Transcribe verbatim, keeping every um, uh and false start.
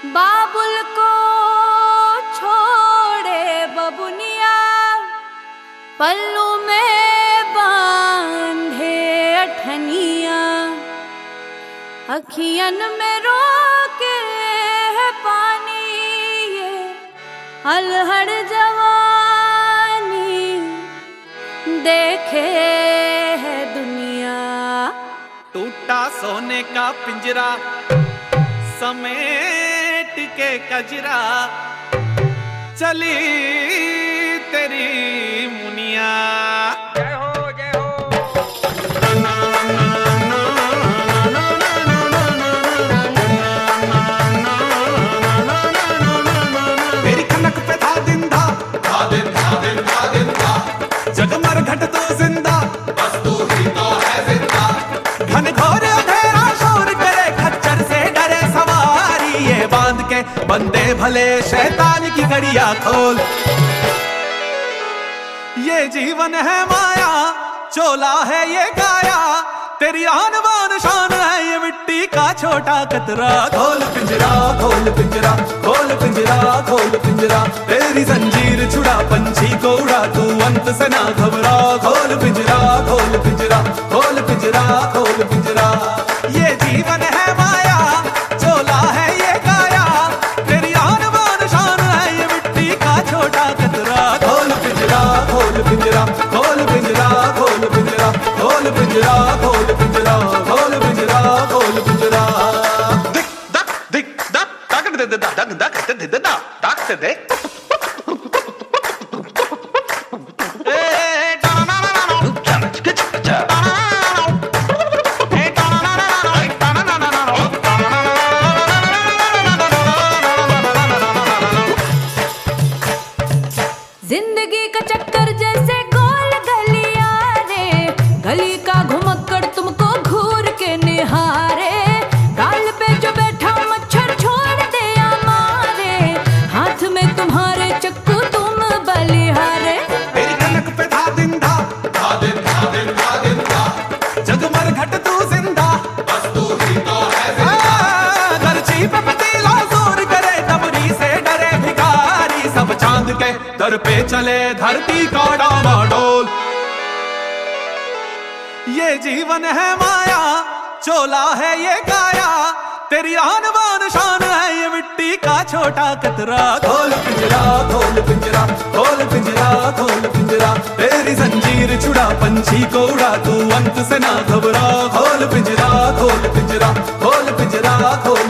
बाबुल को छोड़े बबुनिया, पल्लू में बांधे अठनिया, अखियन में रोके है पानी ये अलहड़ जवानी देखे है दुनिया। टूटा सोने का पिंजरा समेट के कजरा, चली तेरी मुनिया। जय हो जय हो। तेरी कनक पे था दिन धा था दिन था दिन था दिन था, जगमर घट तो जिंदा, बस तू ही तो है जिंदा। घन घोर अंधेरा शोर करे, खच्चर से डरे सवारी, ये बांध के बंदे भले शैतान की गड़िया खोल। ये जीवन है माया, चोला है ये काया, तेरी आन बान शान है ये मिट्टी का छोटा कतरा। खोल पिंजरा खोल पिंजरा खोल पिंजरा खोल पिंजरा, तेरी जंजीर छुड़ा पंछी को उड़ा, तू अंत से ना घबरा। खोल पिंजरा खोल पिंजरा खोल पिंजरा खोल पिंजरा। ये जीवन है माया, चोला है ये काया, तेरी आन बान शान है ये मिट्टी का छोटा कतरा। खोल पिंजरा खोल पिंजरा खोल पिंजरा खोल पिंजरा खोल पिंजरा खोल पिंजरा खोल पिंजरा खोल पिंजरा। दिक दक दिक दक दक दे दे दक दक दे दे दक दक दे दे। जिंदगी का चक्कर जैसे गोल गलिया रे, गली का घुमक्कड़ तुमको घूर के निहारे। गाल पे जो बैठा मच्छर छोड़ दे मारे, हाथ में तुम्हारे चक्कू तुम बलिहारे। तेरी कनक पे था दिन धा था दिन था दिन था दिन था, जगमर घट तू जिंदा, बस तू ही तो है जिंदा। गर्ची पे पतीला जोर करे, तबरी से डरे भिखारी, सब चांद के दर पे चले धरती का डामाडोल। ये जीवन है माया, चोला है ये काया, तेरी आन बान शान है ये मिट्टी का छोटा कतरा। खोल पिंजरा खोल पिंजरा खोल पिंजरा खोल पिंजरा, तेरी जंजीर छुड़ा पंछी को उड़ा, तू अंत से ना घबरा। खोल पिंजरा खोल पिंजरा खोल पिंजरा खोल